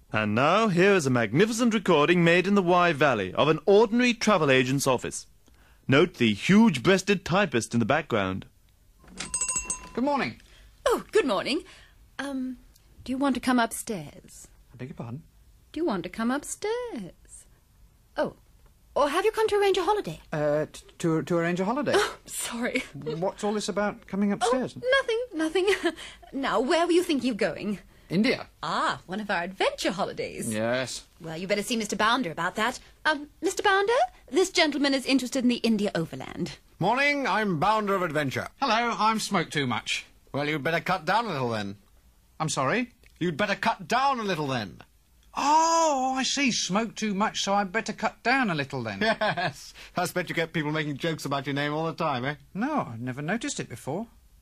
And now, here is a magnificent recording made in the Wye Valley of an ordinary travel agent's office. Note the huge-breasted typist in the background. Good morning. Oh, good morning. Do you want to come upstairs? I beg your pardon? Do you want to come upstairs? Oh, or have you come to arrange a holiday? To arrange a holiday. Oh, sorry. What's all this about coming upstairs? Oh, nothing. Now, where were you thinking of going? India. Ah, one of our adventure holidays. Yes. Well, you better see Mr. Bounder about that. Mr. Bounder, this gentleman is interested in the India Overland. Morning, I'm Bounder of Adventure. Hello, I'm Smoke Too Much. Well, you'd better cut down a little then. I'm sorry? You'd better cut down a little then. Oh, I see. Smoke too much, so I'd better cut down a little then. Yes, I expect you get people making jokes about your name all the time, eh? No, I've never noticed it before.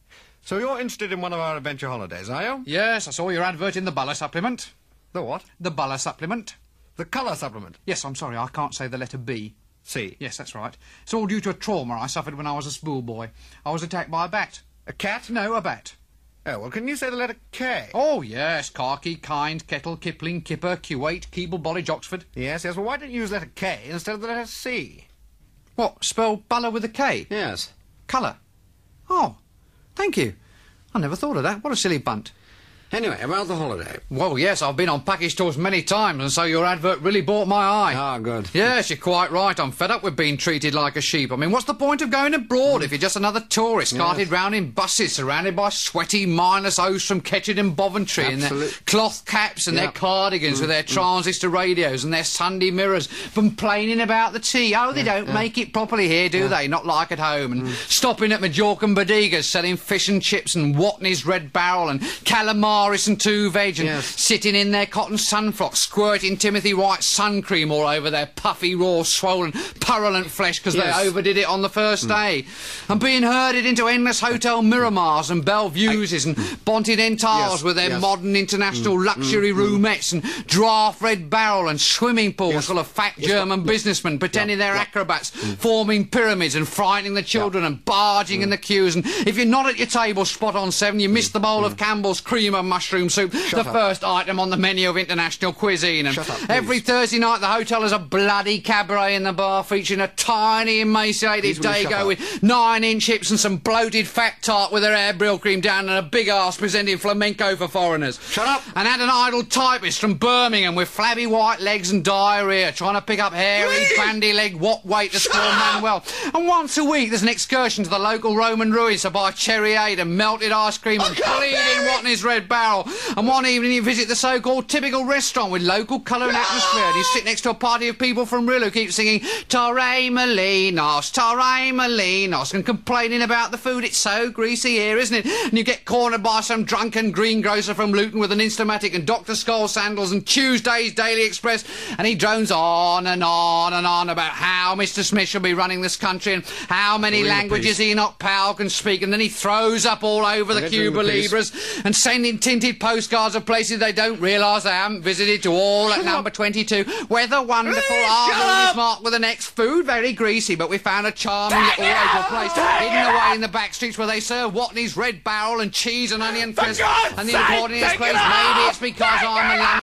So you're interested in one of our adventure holidays, are you? Yes, I saw your advert in the Buller supplement. The what? The Buller supplement. The colour supplement. Yes, I'm sorry, I can't say the letter B. C. Yes, that's right. It's all due to a trauma I suffered when I was a schoolboy. I was attacked by a bat. A cat? No, a bat. Oh, well, can you say the letter K? Oh, yes. Khaki, Kind, Kettle, Kipling, Kipper, Kuwait, Keble, Bollidge, Oxford. Yes, well, why don't you use the letter K instead of the letter C? What, spell Buller with a K? Yes. Colour. Oh, thank you. I never thought of that. What a silly bunt. Anyway, about the holiday. Well, yes, I've been on package tours many times, and so your advert really bought my eye. Ah, good. Yes, you're quite right. I'm fed up with being treated like a sheep. I mean, what's the point of going abroad if you're just another tourist carted round in buses, surrounded by sweaty, mindless hosts from Ketchard and Boventry, and their cloth caps and their cardigans with their transistor radios and their Sunday mirrors, complaining about the tea. Oh, they don't make it properly here, do they? Not like at home. And stopping at Majorca and Bodegas, selling fish and chips and Watney's Red Barrel and calamaris and two veg, and sitting in their cotton sunfrocks, squirting Timothy White sun cream all over their puffy, raw, swollen, purulent flesh because they overdid it on the first day, and being herded into endless Hotel Miramars and Bellevues and Bonted Entals with their modern international luxury roomettes and draft Red Barrel and swimming pools full of fat German businessmen pretending they're acrobats, forming pyramids and frightening the children and barging in the queues, and if you're not at your table spot on 7, you miss the bowl of Campbell's cream and mushroom soup, the first item on the menu of international cuisine. And every Thursday night the hotel has a bloody cabaret in the bar featuring a tiny emaciated Dago with 9-inch hips and some bloated fat tart with her hair brill cream down and a big arse presenting flamenco for foreigners. Shut up! And had an idle typist from Birmingham with flabby white legs and diarrhoea trying to pick up hairy, bandy-legged, what-waiter squirrel Manuel. And once a week there's an excursion to the local Roman ruins to buy cherryade and melted ice cream and bleeding Watney's Red Barrel. And one evening you visit the so-called typical restaurant with local colour and atmosphere, and you sit next to a party of people from Rill who keep singing Torre Molinos, and complaining about the food. It's so greasy here, isn't it? And you get cornered by some drunken greengrocer from Luton with an Instamatic and Dr. Scholl sandals and Tuesday's Daily Express, and he drones on and on and on about how Mr. Smith should be running this country and how many languages Enoch Powell can speak, and then he throws up all over the Cuba Libras and sending tinted postcards of places they don't realise they haven't visited to all at number 22. Weather wonderful, our is marked with the next food very greasy, but we found a charming little local place hidden away in the back streets where they serve Watney's Red Barrel and cheese and onion crisp. And the important place, maybe it's because I'm a